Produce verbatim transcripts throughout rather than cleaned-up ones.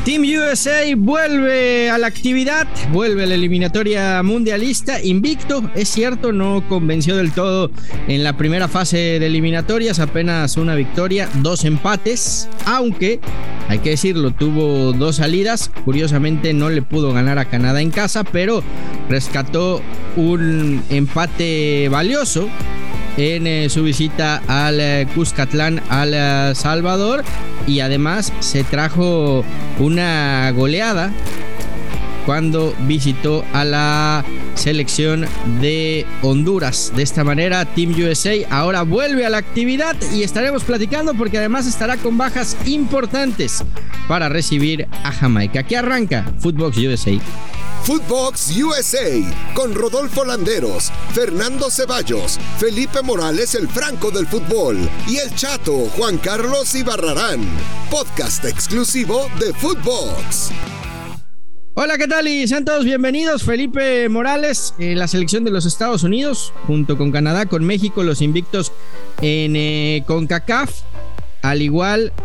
Team U S A vuelve a la actividad, vuelve a la eliminatoria mundialista, invicto, es cierto, no convenció del todo en la primera fase de eliminatorias, apenas una victoria, dos empates, aunque, hay que decirlo, tuvo dos salidas, curiosamente no le pudo ganar a Canadá en casa, pero rescató un empate valioso en eh, su visita al eh, Cuscatlán, al eh, Salvador, y además se trajo una goleada cuando visitó a la selección de Honduras. De esta manera, Team U S A ahora vuelve a la actividad y estaremos platicando porque además estará con bajas importantes para recibir a Jamaica. Aquí arranca Footbox U S A. Footbox U S A con Rodolfo Landeros, Fernando Ceballos, Felipe Morales, el Franco del fútbol, y el Chato Juan Carlos Ibarrarán. Podcast exclusivo de Footbox. Hola, ¿qué tal? Y sean todos bienvenidos. Felipe Morales, eh, la selección de los Estados Unidos, junto con Canadá, con México, los invictos en eh, CONCACAF, al igual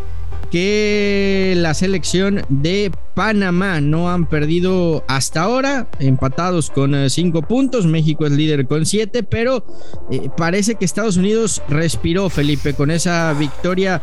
que la selección de Panamá. No han perdido hasta ahora, empatados con eh, cinco puntos. México es líder con siete, pero eh, parece que Estados Unidos respiró, Felipe, con esa victoria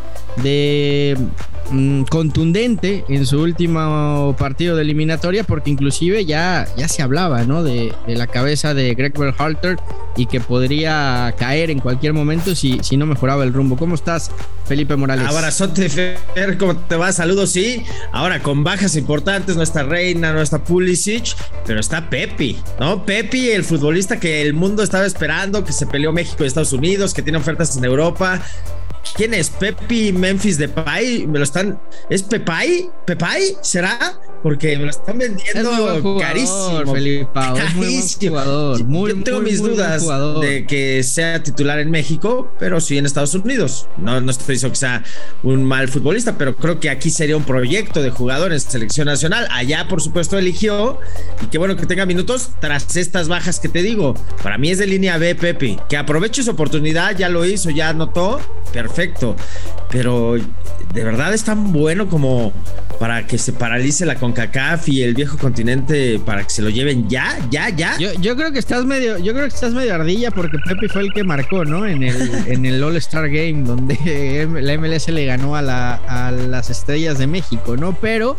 de mm, contundente en su último partido de eliminatoria, porque inclusive ya, ya se hablaba, ¿no?, de, de la cabeza de Greg Berhalter y que podría caer en cualquier momento si, si no mejoraba el rumbo. ¿Cómo estás, Felipe Morales? Abrazote, Fer, ¿cómo te va? Saludos, sí. Ahora con bajas importantes, no está Reina, no está Pulisic, pero está Pepi, ¿no? Pepi, el futbolista que el mundo estaba esperando, que se peleó México y Estados Unidos, que tiene ofertas en Europa. ¿Quién es? Pepi Memphis Depay, me lo están... ¿Es Pepay? ¿Pepay? ¿Será? Porque me lo están vendiendo jugador, carísimo. Felipe, es muy buen jugador. Muy, Yo tengo muy, mis muy dudas de que sea titular en México, pero sí en Estados Unidos. No, no estoy diciendo que sea un mal futbolista, pero creo que aquí sería un proyecto de jugador en selección nacional. Allá, por supuesto, eligió, y qué bueno que tenga minutos tras estas bajas que te digo. Para mí es de línea B, Pepi. Que aproveche su oportunidad, ya lo hizo, ya anotó. Perfecto, pero de verdad es tan bueno como para que se paralice la CONCACAF y el viejo continente, para que se lo lleven ya, ya, ya. Yo, yo creo que estás medio, yo creo que estás medio ardilla, porque Pepe fue el que marcó, ¿no? En el, en el All-Star Game, donde la M L S le ganó a, la, a las Estrellas de México, ¿no? Pero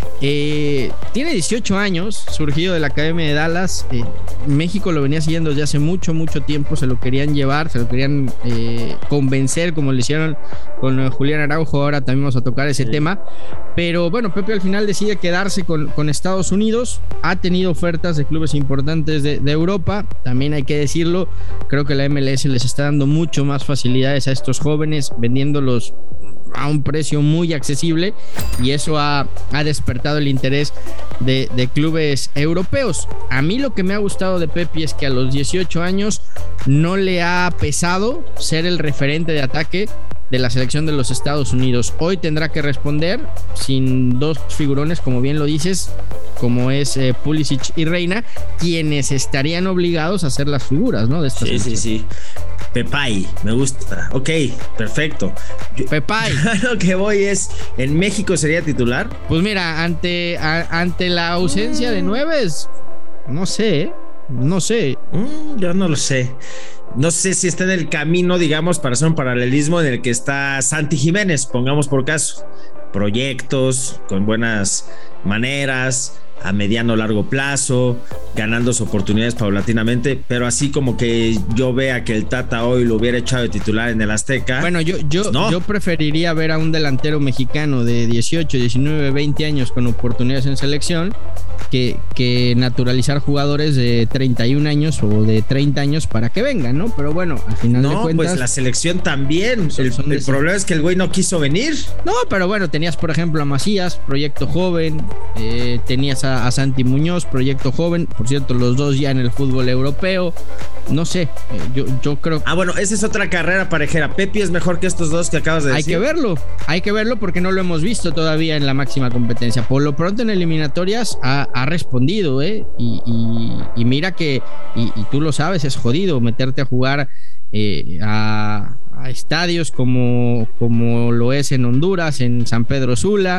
eh, tiene dieciocho años, surgido de la Academia de Dallas. Eh, México lo venía siguiendo desde hace mucho, mucho tiempo. Se lo querían llevar, se lo querían eh, convencer, como le hicieron con Julián Araujo. Ahora también vamos a tocar ese sí. tema. Pero bueno, Pepe al final decide quedarse con, con Estados Unidos. Ha tenido ofertas de clubes importantes de, de Europa. También hay que decirlo, creo que la M L S les está dando mucho más facilidades a estos jóvenes, vendiéndolos a un precio muy accesible, y eso ha, ha despertado el interés de, de clubes europeos. A mí lo que me ha gustado de Pepi es que a los dieciocho años no le ha pesado ser el referente de ataque de la selección de los Estados Unidos. Hoy tendrá que responder sin dos figurones, como bien lo dices, como es eh, Pulisic y Reina, quienes estarían obligados a ser las figuras, ¿no? De esta sí, selección. sí, sí. Pepay, me gusta. Ok, perfecto. Yo, Pepay. Lo que voy es, ¿en México sería titular? Pues mira, ante, a, ante la ausencia de nueves, no sé, ¿eh? No sé. Mm, yo no lo sé. No sé si está en el camino, digamos, para hacer un paralelismo en el que está Santi Jiménez, pongamos por caso. Proyectos con buenas maneras, a mediano o largo plazo, ganándose oportunidades paulatinamente, pero así como que yo vea que el Tata hoy lo hubiera echado de titular en el Azteca. Bueno, yo, yo, pues no. yo preferiría ver a un delantero mexicano de dieciocho, diecinueve, veinte años con oportunidades en selección que, que naturalizar jugadores de treinta y un años o de treinta años para que vengan, ¿no? Pero bueno, al final no, de cuentas... pues la selección también. El, el problema es que el güey no quiso venir. No, pero bueno, tenías por ejemplo a Macías, proyecto joven, eh, tenías a, a Santi Muñoz, proyecto joven, por cierto, los dos ya en el fútbol europeo. No sé, eh, yo, yo creo... Ah, bueno, esa es otra carrera parejera. Pepi es mejor que estos dos que acabas de decir. Hay que verlo, hay que verlo porque no lo hemos visto todavía en la máxima competencia. Por lo pronto en eliminatorias ha, ha respondido, ¿eh? Y, y, y mira que, y, y tú lo sabes, es jodido meterte a jugar eh, a, a estadios como, como lo es en Honduras, en San Pedro Sula,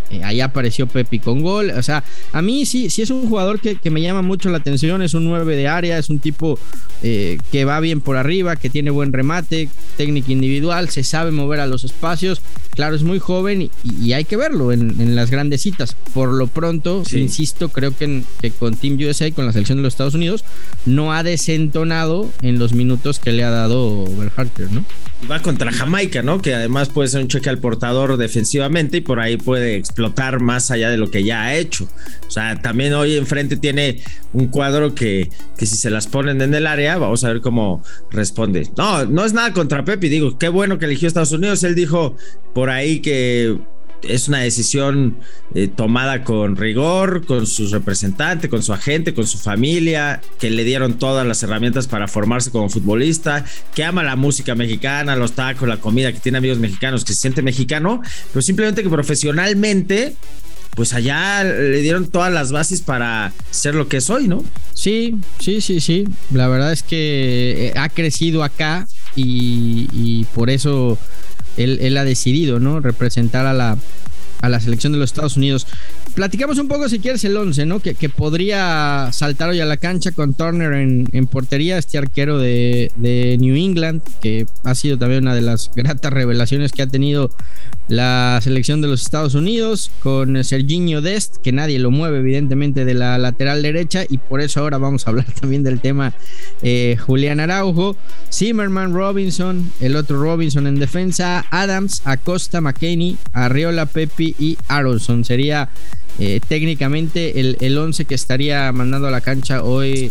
Eh, ahí apareció Pepi con gol. O sea, a mí sí, sí es un jugador que, que me llama mucho la atención. Es un nueve de área, es un tipo eh, que va bien por arriba, que tiene buen remate, técnica individual, se sabe mover a los espacios. Claro, es muy joven y, y hay que verlo en, en las grandes citas. Por lo pronto, sí. insisto, creo que, en, que con Team U S A, con la selección de los Estados Unidos, no ha desentonado en los minutos que le ha dado Berhalter, ¿no? Y va contra Jamaica, ¿no? Que además puede ser un cheque al portador defensivamente y por ahí puede explotar más allá de lo que ya ha hecho. O sea, también hoy enfrente tiene un cuadro que, que si se las ponen en el área, vamos a ver cómo responde. No, no es nada contra Pepi, digo, qué bueno que eligió Estados Unidos. Él dijo por ahí que es una decisión eh, tomada con rigor, con sus representantes, con su agente, con su familia, que le dieron todas las herramientas para formarse como futbolista, que ama la música mexicana, los tacos, la comida, que tiene amigos mexicanos, que se siente mexicano, pero simplemente que profesionalmente, pues allá le dieron todas las bases para ser lo que es hoy, ¿no? Sí, sí, sí, sí. La verdad es que ha crecido acá y, y por eso Él, él ha decidido, ¿no? Representar a la, a la selección de los Estados Unidos. Platicamos un poco, si quieres, el once, ¿no? Que, que podría saltar hoy a la cancha con Turner en, en portería, este arquero de, de New England, que ha sido también una de las gratas revelaciones que ha tenido la selección de los Estados Unidos, con Serginho Dest, que nadie lo mueve evidentemente de la lateral derecha, y por eso ahora vamos a hablar también del tema eh, Julián Araujo, Zimmerman, Robinson, el otro Robinson en defensa, Adams, Acosta, McKennie, Arriola, Pepi y Aronson. Sería eh, técnicamente el, el once que estaría mandando a la cancha hoy.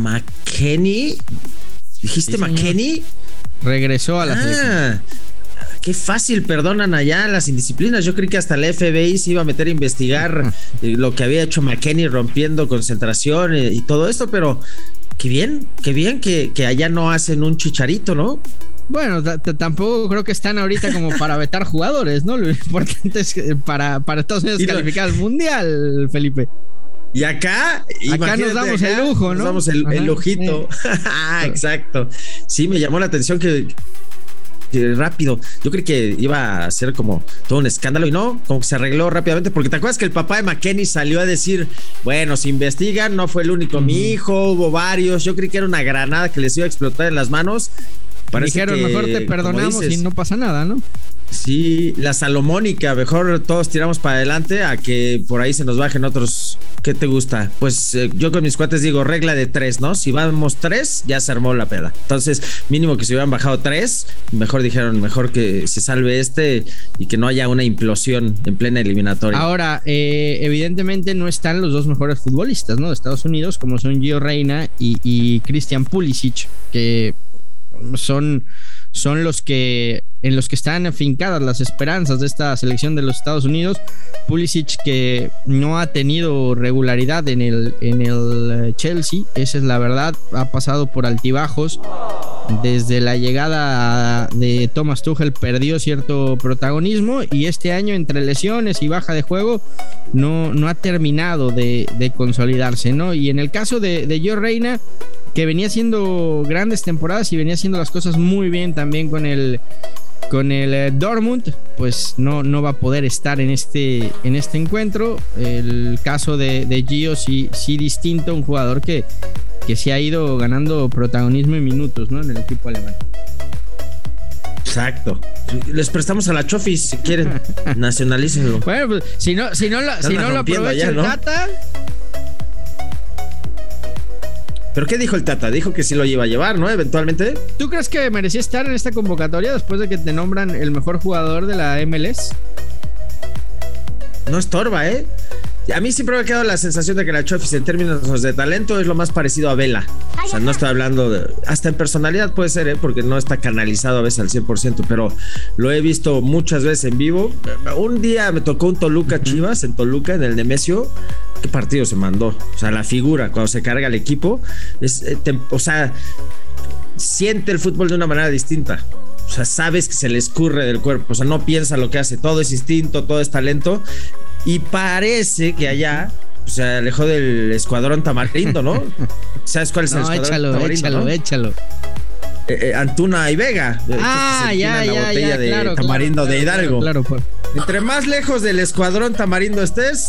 McKennie, ¿dijiste sí, McKennie? Regresó a la ah. selección. Qué fácil perdonan allá las indisciplinas. Yo creí que hasta la F B I se iba a meter a investigar lo que había hecho McKennie rompiendo concentración y todo esto, pero qué bien, qué bien que, que allá no hacen un chicharito, ¿no? Bueno, t- t- tampoco creo que están ahorita como para vetar jugadores, ¿no? Lo importante es que para, para Estados Unidos y calificar lo... al Mundial, Felipe. Y acá, acá nos damos acá, el lujo, ¿no? Nos damos el, el lujito. Sí. Exacto. Sí, me llamó la atención que rápido, yo creí que iba a ser como todo un escándalo y no, como que se arregló rápidamente, porque te acuerdas que el papá de McKennie salió a decir, bueno, si investigan, no fue el único, uh-huh. mi hijo, hubo varios, yo creí que era una granada que les iba a explotar en las manos. Parece Dijeron, que, mejor te perdonamos dices, y no pasa nada, ¿no? Sí, la salomónica, mejor todos tiramos para adelante a que por ahí se nos bajen otros. ¿Qué te gusta? Pues eh, yo con mis cuates digo regla de tres, ¿no? Si vamos tres, ya se armó la peda. Entonces, mínimo que si hubieran bajado tres, mejor dijeron, mejor que se salve este y que no haya una implosión en plena eliminatoria. Ahora, eh, evidentemente no están los dos mejores futbolistas, ¿no? De Estados Unidos, como son Gio Reyna y, y Christian Pulisic, que son... son los que en los que están afincadas las esperanzas de esta selección de los Estados Unidos. Pulisic, que no ha tenido regularidad en el, en el Chelsea, esa es la verdad, ha pasado por altibajos. Desde la llegada de Thomas Tuchel perdió cierto protagonismo y este año, entre lesiones y baja de juego, no, no ha terminado de, de consolidarse, ¿no? Y en el caso de, de Gio Reyna, que venía haciendo grandes temporadas y venía haciendo las cosas muy bien también con el con el eh, Dortmund, pues no, no va a poder estar en este, en este encuentro. El caso de, de Gio sí, sí distinto, un jugador que, que sí ha ido ganando protagonismo y minutos, ¿no? En el equipo alemán. Exacto. Les prestamos a la Chofis si quieren. Nacionalícenlo. Bueno, pues si no, si no, lo, si no lo aprovecha allá, el ¿no? Tata. ¿Pero qué dijo el Tata? Dijo que sí lo iba a llevar, ¿no? Eventualmente. ¿Tú crees que merecía estar en esta convocatoria después de que te nombran el mejor jugador de la M L S? No estorba, ¿eh? A mí siempre me ha quedado la sensación de que la Chofis en términos de talento es lo más parecido a Vela. O sea, no estoy hablando de... Hasta en personalidad puede ser, ¿eh? Porque no está canalizado a veces al cien por ciento, pero lo he visto muchas veces en vivo. Un día me tocó un Toluca Chivas en Toluca, en el Nemesio. ¿Qué partido se mandó? O sea, la figura, cuando se carga el equipo, es, eh, te, o sea, siente el fútbol de una manera distinta. O sea, sabes que se le escurre del cuerpo. O sea, no piensa lo que hace. Todo es instinto, todo es talento. Y parece que allá se alejó del escuadrón tamarindo, ¿no? ¿Sabes cuál es el no, escuadrón échalo, tamarindo? Échalo, ¿no? échalo. eh, Antuna y Vega. Ah, ya, ya, botella ya, de claro, Tamarindo claro, de Hidalgo. Claro, claro, claro. Entre más lejos del escuadrón Tamarindo estés,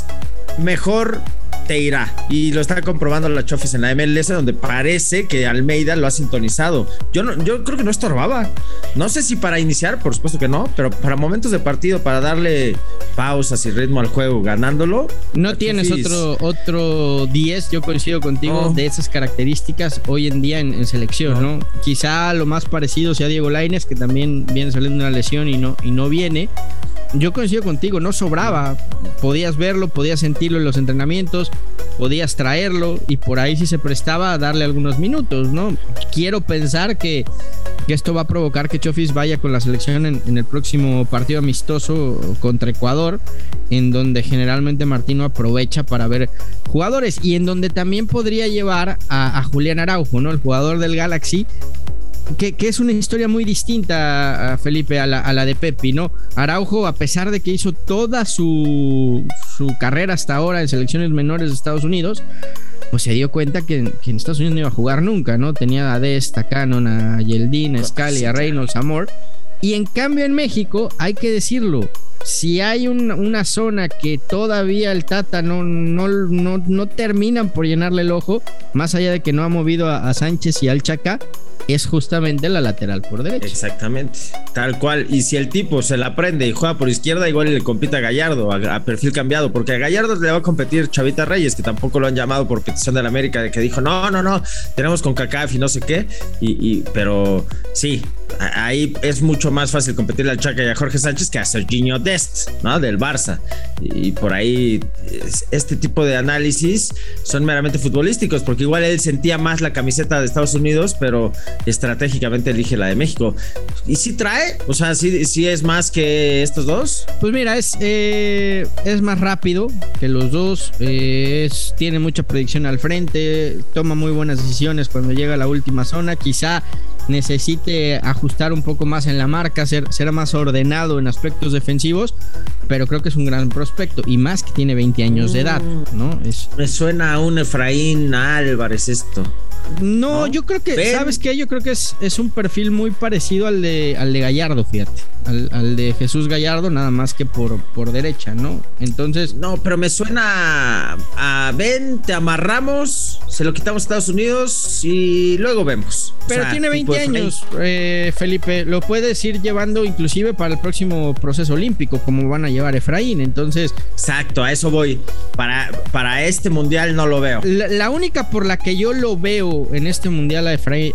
mejor te irá. Y lo está comprobando la Chofis en la M L S, donde parece que Almeida lo ha sintonizado. Yo, no, yo creo que no estorbaba. No sé si para iniciar, por supuesto que no, pero para momentos de partido, para darle pausas y ritmo al juego, ganándolo. No tienes Chofis. otro otro diez, yo coincido contigo, no. de esas características hoy en día en, en selección, no. ¿no? Quizá lo más parecido sea Diego Lainez, que también viene saliendo de una lesión y no, y no viene. Yo coincido contigo, no sobraba, podías verlo, podías sentirlo en los entrenamientos, podías traerlo y por ahí sí se prestaba a darle algunos minutos, ¿no? Quiero pensar que, que esto va a provocar que Chofis vaya con la selección en, en el próximo partido amistoso contra Ecuador, en donde generalmente Martino aprovecha para ver jugadores y en donde también podría llevar a, a Julián Araujo, ¿no? El jugador del Galaxy. Que, que es una historia muy distinta, Felipe, a la, a la de Pepi, ¿no? Araujo, a pesar de que hizo toda su, su carrera hasta ahora en selecciones menores de Estados Unidos, pues se dio cuenta que, que en Estados Unidos no iba a jugar nunca, ¿no? Tenía a Dest, a Cannon, a Yeldin, a Scali, a Reynolds, a Moore. Y en cambio en México, hay que decirlo, si hay un, una zona que todavía el Tata no, no, no, no terminan por llenarle el ojo, más allá de que no ha movido a, a Sánchez y al Chaca, es justamente la lateral por derecha. Exactamente, tal cual. Y si el tipo se la prende y juega por izquierda, igual le compite a Gallardo, a, a perfil cambiado, porque a Gallardo le va a competir Chavita Reyes, que tampoco lo han llamado por petición de la América, de que dijo, no, no, no, tenemos con CONCACAF y no sé qué, y, y, pero sí, ahí es mucho más fácil competirle al Chaca y a Jorge Sánchez que a Serginho Dest, ¿no? Del Barça. Y por ahí este tipo de análisis son meramente futbolísticos, porque igual él sentía más la camiseta de Estados Unidos, pero estratégicamente elige la de México. ¿Y si trae? O sea, ¿sí, sí es más que estos dos? Pues mira, es, eh, es más rápido que los dos, eh, es, tiene mucha predicción al frente, toma muy buenas decisiones cuando llega a la última zona, quizá necesite ajustar un poco más en la marca, ser, ser más ordenado en aspectos defensivos, pero creo que es un gran prospecto y más que tiene veinte años de edad, ¿no? Es... Me suena a un Efraín Álvarez esto. No, ¿no? Yo creo que, ¿ven? ¿Sabes qué? Yo creo que es, es un perfil muy parecido al de, al de Gallardo, fíjate. Al, al de Jesús Gallardo, nada más que por, por derecha, ¿no? Entonces... No, pero me suena a, ven, te amarramos, se lo quitamos a Estados Unidos y luego vemos. Pero o sea, tiene veinte años, eh, Felipe. Lo puedes ir llevando inclusive para el próximo proceso olímpico, como van a llevar Efraín, entonces... Exacto, a eso voy. Para, para este mundial no lo veo. La, la única por la que yo lo veo en este mundial a, Efraín,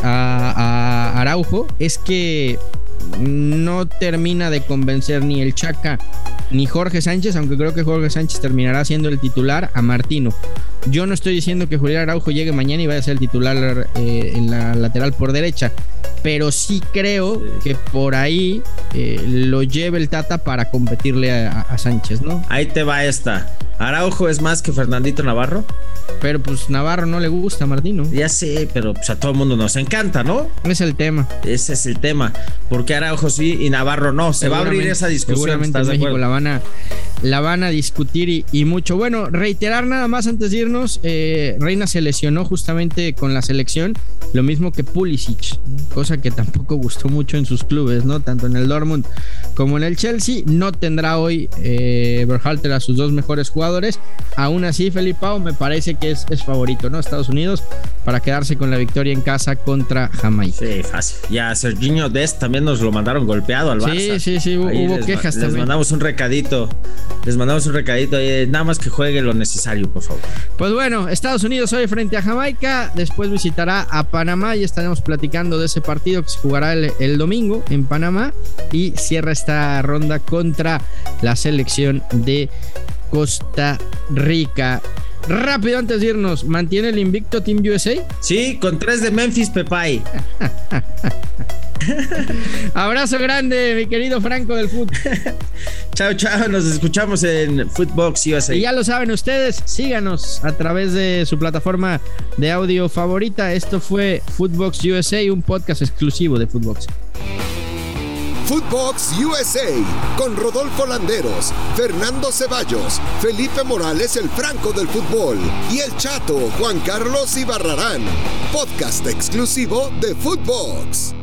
a, a Araujo es que no termina de convencer ni el Chaca ni Jorge Sánchez, aunque creo que Jorge Sánchez terminará siendo el titular, a Martino. Yo no estoy diciendo que Julián Araujo llegue mañana y vaya a ser el titular eh, en la lateral por derecha, pero sí creo que por ahí eh, lo lleve el Tata para competirle a, a Sánchez, ¿no? Ahí te va esta. Araujo es más que Fernandito Navarro. Pero pues Navarro no le gusta a Martino. Ya sé, pero pues a todo el mundo nos encanta, ¿no? Es el tema. Ese es el tema. Porque Araujo sí y Navarro no. Se va a abrir esa discusión. Seguramente en México la van a, la van a discutir y, y mucho. Bueno, reiterar nada más antes de irnos. Eh, Reina se lesionó justamente con la selección. Lo mismo que Pulisic. Cosa que tampoco gustó mucho en sus clubes, ¿no? Tanto en el Dortmund como en el Chelsea. No tendrá hoy eh, Berhalter a sus dos mejores jugadores. Aún así, Felipao me parece que es, es favorito, ¿no? Estados Unidos para quedarse con la victoria en casa contra Jamaica. Sí, fácil. Y a Serginho Dest también nos lo mandaron golpeado al Barça. Sí, sí, sí, ahí hubo les, quejas les también. Les mandamos un recadito. Les mandamos un recadito. Eh, nada más que juegue lo necesario, por favor. Pues bueno, Estados Unidos hoy frente a Jamaica. Después visitará a Panamá y estaremos platicando de ese partido que se jugará el, el domingo en Panamá. Y cierra esta ronda contra la selección de Costa Rica. Rápido antes de irnos, ¿mantiene el invicto Team U S A? Sí, con tres de Memphis Depay. Abrazo grande, mi querido Franco del fútbol. Chao, chao, nos escuchamos en Footbox U S A. Y ya lo saben ustedes, síganos a través de su plataforma de audio favorita. Esto fue Footbox U S A, un podcast exclusivo de Footbox. Footbox U S A con Rodolfo Landeros, Fernando Ceballos, Felipe Morales, el Franco del fútbol, y el Chato Juan Carlos Ibarrarán. Podcast exclusivo de Footbox.